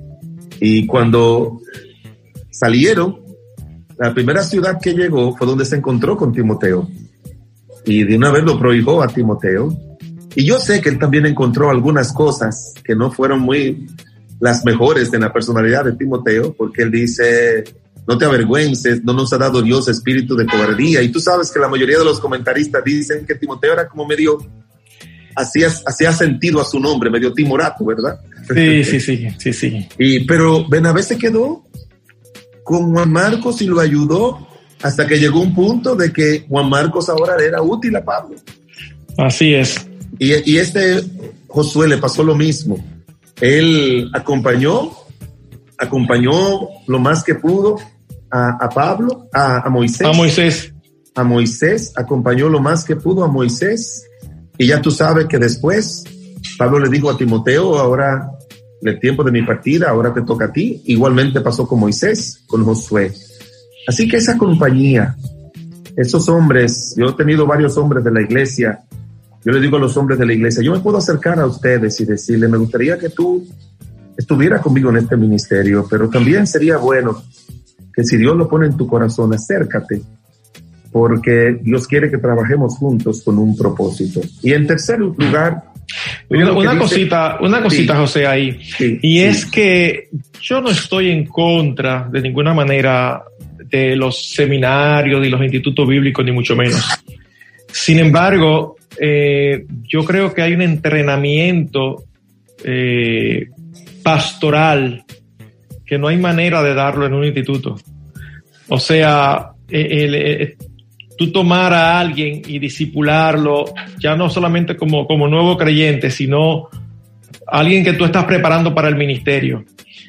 Y cuando salieron, la primera ciudad que llegó fue donde se encontró con Timoteo. Y de una vez lo prohibió a Timoteo. Y yo sé que él también encontró algunas cosas que no fueron muy las mejores en la personalidad de Timoteo, porque él dice, no te avergüences, no nos ha dado Dios espíritu de cobardía. Y tú sabes que la mayoría de los comentaristas dicen que Timoteo era como medio, hacía, hacía sentido a su nombre, medio timorato, ¿verdad? Sí, sí, sí, sí, sí. Y, pero Bernabé se quedó con Juan Marcos y lo ayudó hasta que llegó un punto de que Juan Marcos ahora le era útil a Pablo. Así es. Y, y este Josué le pasó lo mismo. Él acompañó, acompañó lo más que pudo a, a Pablo, a, a Moisés. A Moisés. A Moisés, acompañó lo más que pudo a Moisés. Y ya tú sabes que después Pablo le dijo a Timoteo, ahora el tiempo de mi partida, ahora te toca a ti. Igualmente pasó con Moisés, con Josué. Así que esa compañía, esos hombres, yo he tenido varios hombres de la iglesia. Yo le digo a los hombres de la iglesia, yo me puedo acercar a ustedes y decirle, me gustaría que tú estuvieras conmigo en este ministerio, pero también sería bueno que si Dios lo pone en tu corazón, acércate, porque Dios quiere que trabajemos juntos con un propósito. Y en tercer lugar, una, una dice, cosita, una cosita, sí, José, ahí, sí, y sí. Es que yo no estoy en contra de ninguna manera de los seminarios y los institutos bíblicos, ni mucho menos. Sin embargo, eh, yo creo que hay un entrenamiento eh, pastoral que no hay manera de darlo en un instituto. O sea, el, el, el, tú tomar a alguien y discipularlo, ya no solamente como, como nuevo creyente, sino alguien que tú estás preparando para el ministerio.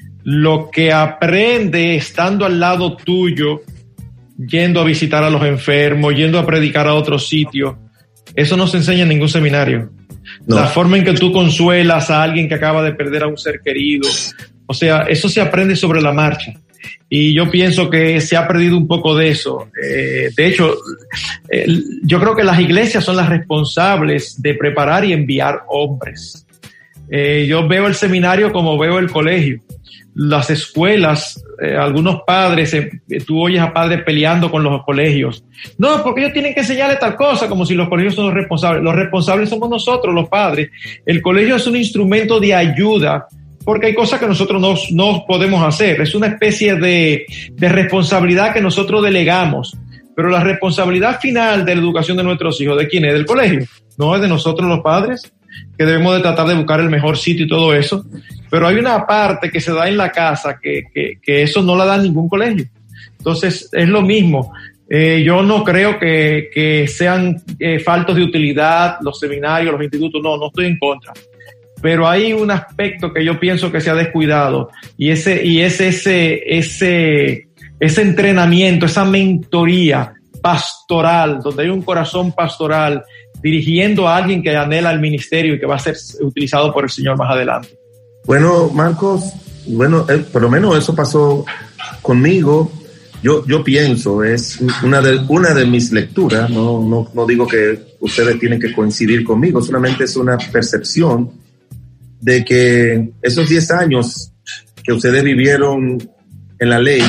Lo que aprende estando al lado tuyo, yendo a visitar a los enfermos, yendo a predicar a otros sitios, eso no se enseña en ningún seminario. No. La forma en que tú consuelas a alguien que acaba de perder a un ser querido, o sea, eso se aprende sobre la marcha. Y yo pienso que se ha perdido un poco de eso. Eh, de hecho, eh, yo creo que las iglesias son las responsables de preparar y enviar hombres. Eh, yo veo el seminario como veo el colegio. Las escuelas, eh, algunos padres, eh, tú oyes a padres peleando con los colegios. No, porque ellos tienen que enseñarle tal cosa, como si los colegios son los responsables. Los responsables somos nosotros, los padres. El colegio es un instrumento de ayuda, porque hay cosas que nosotros no, no podemos hacer. Es una especie de, de responsabilidad que nosotros delegamos. Pero la responsabilidad final de la educación de nuestros hijos, ¿de quién es? ¿Del colegio? No, es de nosotros los padres, que debemos de tratar de buscar el mejor sitio y todo eso. Pero hay una parte que se da en la casa que, que, que eso no la da en ningún colegio. Entonces, es lo mismo. Eh, yo no creo que, que sean eh, faltos de utilidad los seminarios, los institutos. No, no estoy en contra. Pero hay un aspecto que yo pienso que se ha descuidado, y ese, y es ese, ese, ese entrenamiento, esa mentoría pastoral, donde hay un corazón pastoral dirigiendo a alguien que anhela el ministerio y que va a ser utilizado por el Señor más adelante. Bueno, Marcos, bueno, eh, por lo menos eso pasó conmigo. Yo, yo pienso, es una de, una de mis lecturas, no, no, no digo que ustedes tienen que coincidir conmigo, solamente es una percepción de que esos diez años que ustedes vivieron en la ley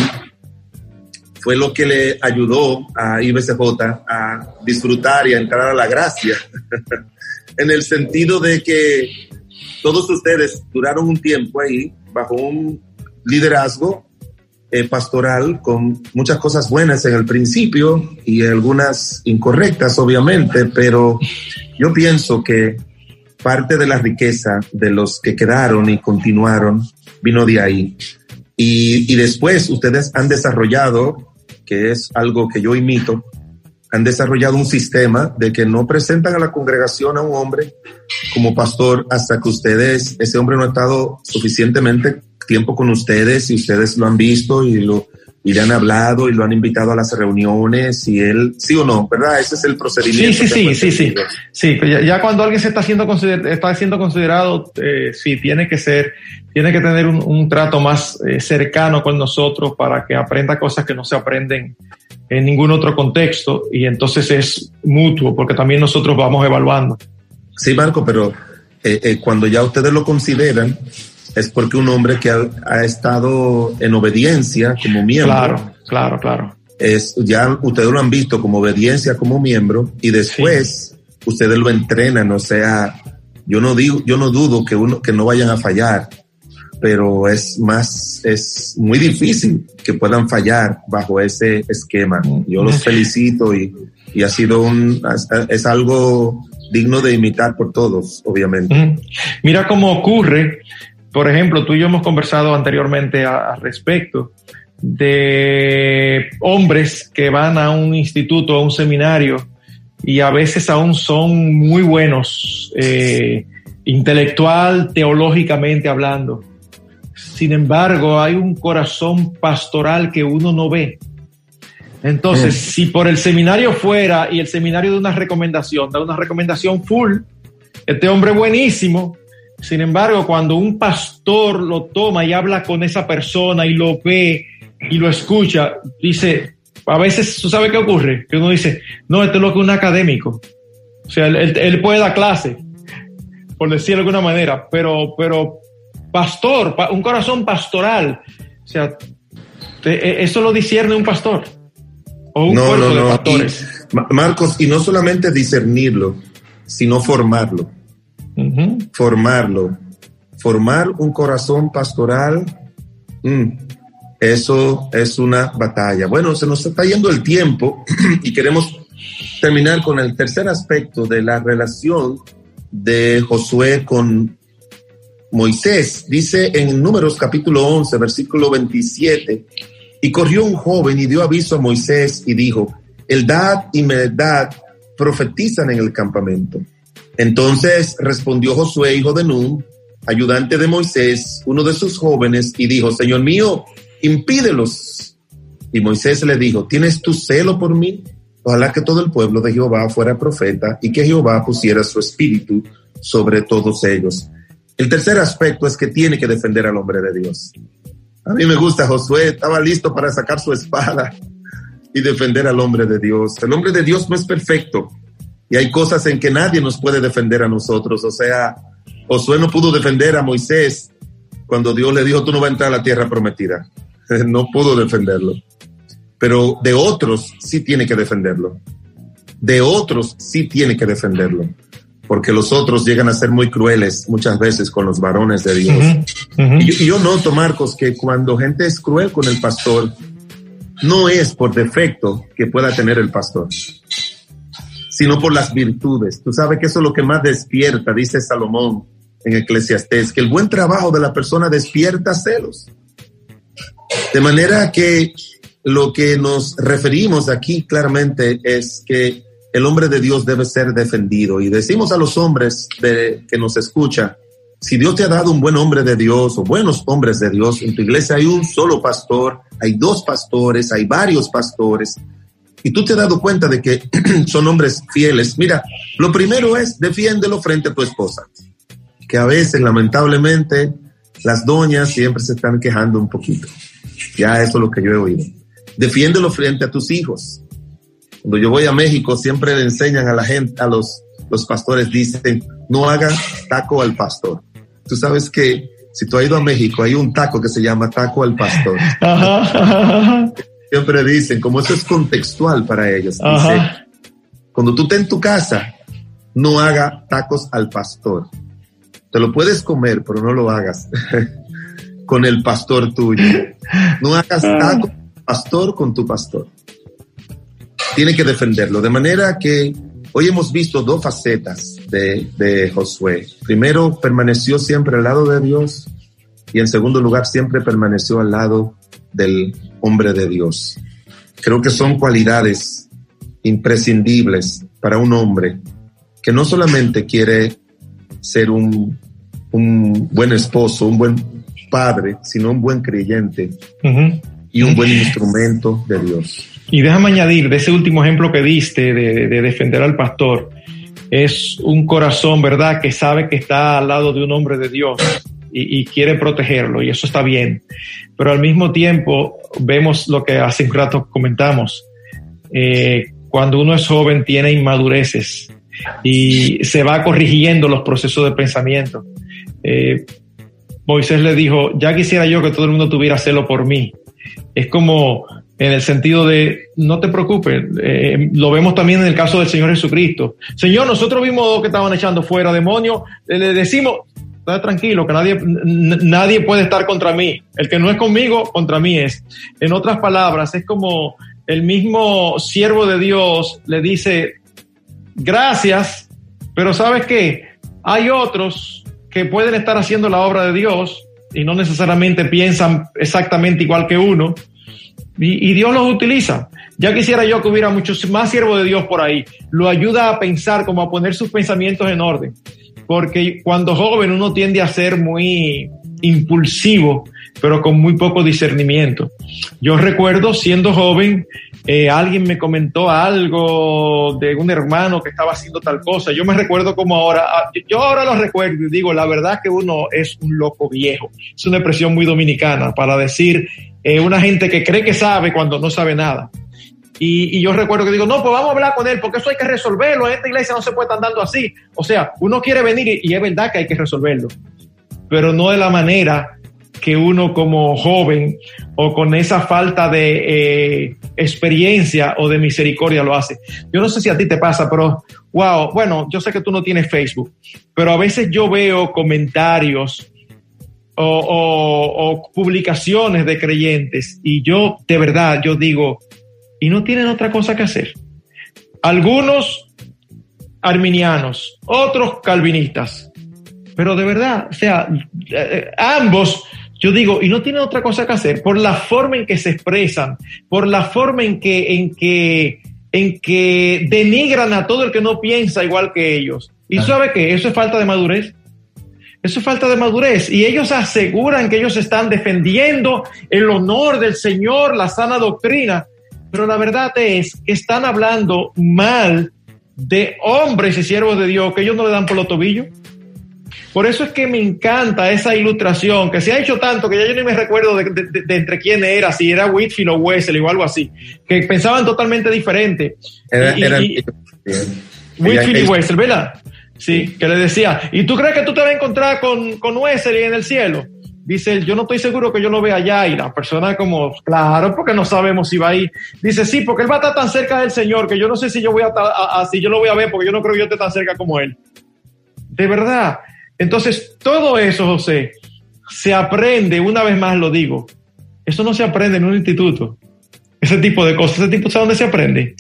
fue lo que le ayudó a I B C J a disfrutar y a entrar a la gracia, en el sentido de que todos ustedes duraron un tiempo ahí bajo un liderazgo eh, pastoral con muchas cosas buenas en el principio y algunas incorrectas, obviamente, pero yo pienso que parte de la riqueza de los que quedaron y continuaron vino de ahí. Y, y después ustedes han desarrollado, que es algo que yo imito, han desarrollado un sistema de que no presentan a la congregación a un hombre como pastor hasta que ustedes, ese hombre no ha estado suficientemente tiempo con ustedes y ustedes lo han visto y lo y le han hablado y lo han invitado a las reuniones y él, sí o no, ¿verdad? Ese es el procedimiento. Sí, sí, sí, sí, sí. Sí, ya, ya cuando alguien se está siendo consider, está siendo considerado, eh, sí, tiene que ser, tiene que tener un, un trato más eh, cercano con nosotros para que aprenda cosas que no se aprenden en ningún otro contexto, y entonces es mutuo, porque también nosotros vamos evaluando. Sí, Marco, pero eh, eh, cuando ya ustedes lo consideran, es porque un hombre que ha, ha estado en obediencia como miembro. Claro, claro, claro. Es, ya ustedes lo han visto como obediencia como miembro, y después, sí, ustedes lo entrenan, o sea, yo no digo, yo no dudo que uno, que no vayan a fallar, pero es más, es muy difícil que puedan fallar bajo ese esquema. Yo los felicito y, y ha sido un, es algo digno de imitar por todos, obviamente. Mira cómo ocurre, por ejemplo, tú y yo hemos conversado anteriormente al respecto de hombres que van a un instituto, a un seminario, y a veces aún son muy buenos, eh, intelectual, teológicamente hablando. Sin embargo, hay un corazón pastoral que uno no ve. Entonces, mm. si por el seminario fuera y el seminario da una recomendación, da una recomendación full, este hombre buenísimo. Sin embargo, cuando un pastor lo toma y habla con esa persona y lo ve y lo escucha, dice, a veces, ¿tú sabes qué ocurre? Que uno dice, no, este es lo que un académico. O sea, él, él, él puede dar clase, por decirlo de alguna manera, pero, pero pastor, un corazón pastoral. O sea, te, eso lo discierne un pastor o un no, cuerpo no, de no. pastores. Y, Marcos, y no solamente discernirlo, sino formarlo. Uh-huh. Formarlo. Formar un corazón pastoral, mmm, eso es una batalla. Bueno, se nos está yendo el tiempo y queremos terminar con el tercer aspecto de la relación de Josué con Moisés. Dice en Números capítulo once, versículo veintisiete, y corrió un joven y dio aviso a Moisés y dijo, Eldad y Medad profetizan en el campamento. Entonces respondió Josué, hijo de Nun, ayudante de Moisés, uno de sus jóvenes, y dijo, Señor mío, impídelos. Y Moisés le dijo, ¿tienes tu celo por mí? Ojalá que todo el pueblo de Jehová fuera profeta y que Jehová pusiera su espíritu sobre todos ellos. El tercer aspecto es que tiene que defender al hombre de Dios. A mí me gusta Josué, estaba listo para sacar su espada y defender al hombre de Dios. El hombre de Dios no es perfecto y hay cosas en que nadie nos puede defender a nosotros. O sea, Josué no pudo defender a Moisés cuando Dios le dijo, tú no vas a entrar a la tierra prometida. No pudo defenderlo. Pero de otros sí tiene que defenderlo. De otros sí tiene que defenderlo. Porque los otros llegan a ser muy crueles muchas veces con los varones de Dios. Uh-huh, uh-huh. Y, yo, y yo noto, Marcos, que cuando gente es cruel con el pastor, no es por defecto que pueda tener el pastor, sino por las virtudes. Tú sabes que eso es lo que más despierta, dice Salomón en Eclesiastés, que el buen trabajo de la persona despierta celos. De manera que lo que nos referimos aquí claramente es que el hombre de Dios debe ser defendido. Y decimos a los hombres de, que nos escuchan, si Dios te ha dado un buen hombre de Dios o buenos hombres de Dios, en tu iglesia hay un solo pastor, hay dos pastores, hay varios pastores, y tú te has dado cuenta de que son hombres fieles. Mira, lo primero es defiéndelo frente a tu esposa, que a veces lamentablemente las doñas siempre se están quejando un poquito. Ya eso es lo que yo he oído. Defiéndelo frente a tus hijos. Cuando yo voy a México siempre le enseñan a la gente, a los, los pastores, dicen, no hagan taco al pastor. Tú sabes que si tú has ido a México hay un taco que se llama taco al pastor. Ajá, ajá. Siempre dicen, como eso es contextual para ellos, dice, cuando tú estés en tu casa, no haga tacos al pastor. Te lo puedes comer, pero no lo hagas con el pastor tuyo. No hagas taco pastor con tu pastor. Tiene que defenderlo. De manera que hoy hemos visto dos facetas de, de Josué. Primero, permaneció siempre al lado de Dios, y en segundo lugar, siempre permaneció al lado del hombre de Dios. Creo que son cualidades imprescindibles para un hombre que no solamente quiere ser un, un buen esposo, un buen padre, sino un buen creyente uh-huh. y un buen instrumento de Dios. Y déjame añadir, de ese último ejemplo que diste de, de defender al pastor, es un corazón, ¿verdad?, que sabe que está al lado de un hombre de Dios y, y quiere protegerlo, y eso está bien. Pero al mismo tiempo vemos lo que hace un rato comentamos. Eh, cuando uno es joven tiene inmadureces y se va corrigiendo los procesos de pensamiento. Eh, Moisés le dijo, ya quisiera yo que todo el mundo tuviera celo por mí. Es como en el sentido de, no te preocupes, eh, lo vemos también en el caso del Señor Jesucristo. Señor, nosotros vimos dos que estaban echando fuera demonios, eh, le decimos, está tranquilo, que nadie, n- nadie puede estar contra mí. El que no es conmigo, contra mí es. En otras palabras, es como el mismo siervo de Dios le dice, gracias, pero ¿sabes qué? Hay otros que pueden estar haciendo la obra de Dios y no necesariamente piensan exactamente igual que uno, y, y Dios los utiliza. Ya quisiera yo que hubiera muchos más siervos de Dios por ahí. Lo ayuda a pensar, como a poner sus pensamientos en orden. Porque cuando joven uno tiende a ser muy impulsivo, pero con muy poco discernimiento. Yo recuerdo siendo joven, eh, alguien me comentó algo de un hermano que estaba haciendo tal cosa. Yo me recuerdo como ahora, yo ahora lo recuerdo y digo, la verdad que uno es un loco viejo. Es una expresión muy dominicana para decir eh, una gente que cree que sabe cuando no sabe nada. Y, y yo recuerdo que digo, no, pues vamos a hablar con él, porque eso hay que resolverlo, en esta iglesia no se puede estar dando así. O sea, uno quiere venir y, y es verdad que hay que resolverlo, pero no de la manera que uno como joven o con esa falta de eh, experiencia o de misericordia lo hace. Yo no sé si a ti te pasa, pero wow, bueno, yo sé que tú no tienes Facebook, pero a veces yo veo comentarios o, o, o publicaciones de creyentes y yo de verdad, yo digo, y no tienen otra cosa que hacer. Algunos arminianos, otros calvinistas, pero de verdad, o sea, eh, ambos, yo digo, y no tienen otra cosa que hacer por la forma en que se expresan, por la forma en que, en que, en que denigran a todo el que no piensa igual que ellos. ¿Y ah. sabe qué? Eso es falta de madurez. Eso es falta de madurez. Y ellos aseguran que ellos están defendiendo el honor del Señor, la sana doctrina. Pero la verdad es que están hablando mal de hombres y siervos de Dios que ellos no le dan por los tobillos. Por eso es que me encanta esa ilustración, que se ha hecho tanto que ya yo ni me recuerdo de, de, de, de entre quién era, si era Whitefield o Wesley o algo así, que pensaban totalmente diferente. Era, y, era, y, y, Whitefield y Wesley, ¿verdad? Sí, que le decía, ¿y tú crees que tú te vas a encontrar con, con Wesley en el cielo? Dice él, yo no estoy seguro que yo lo vea allá. Y la persona como, claro, porque no sabemos si va ahí. Dice, sí, porque él va a estar tan cerca del Señor que yo no sé si yo voy a estar, a, a, si yo lo voy a ver, porque yo no creo que yo esté tan cerca como él. De verdad. Entonces, todo eso, José, se aprende, una vez más lo digo, eso no se aprende en un instituto. Ese tipo de cosas, ese tipo, ¿sabe dónde se aprende?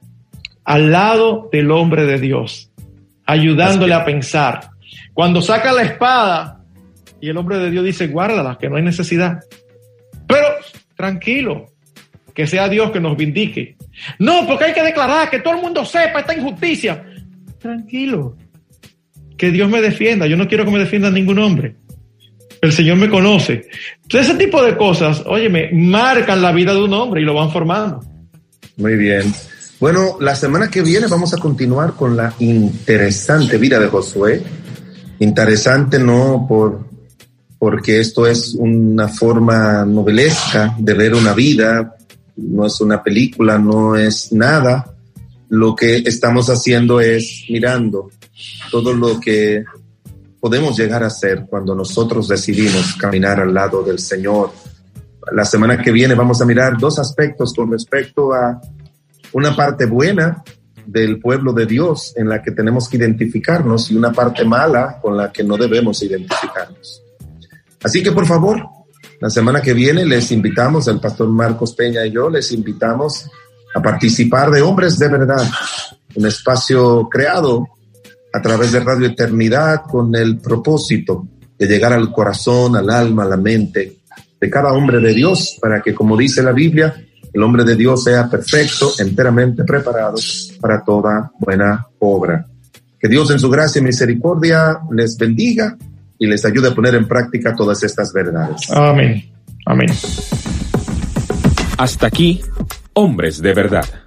Al lado del hombre de Dios, ayudándole a pensar. Cuando saca la espada y el hombre de Dios dice, guárdala, que no hay necesidad. Pero, tranquilo, que sea Dios que nos vindique. No, porque hay que declarar, que todo el mundo sepa esta injusticia. Tranquilo. Que Dios me defienda. Yo no quiero que me defienda ningún hombre. El Señor me conoce. Entonces, ese tipo de cosas, óyeme, marcan la vida de un hombre y lo van formando. Muy bien. Bueno, la semana que viene vamos a continuar con la interesante vida de Josué. Interesante no por, porque esto es una forma novelesca de ver una vida, no es una película, no es nada. Lo que estamos haciendo es mirando todo lo que podemos llegar a ser cuando nosotros decidimos caminar al lado del Señor. La semana que viene vamos a mirar dos aspectos con respecto a una parte buena del pueblo de Dios en la que tenemos que identificarnos y una parte mala con la que no debemos identificarnos. Así que por favor, la semana que viene les invitamos, el pastor Marcos Peña y yo les invitamos a participar de Hombres de Verdad, un espacio creado a través de Radio Eternidad con el propósito de llegar al corazón, al alma, a la mente de cada hombre de Dios para que, como dice la Biblia, el hombre de Dios sea perfecto, enteramente preparado para toda buena obra. Que Dios en su gracia y misericordia les bendiga y les ayude a poner en práctica todas estas verdades. Amén. Amén. Hasta aquí, Hombres de Verdad.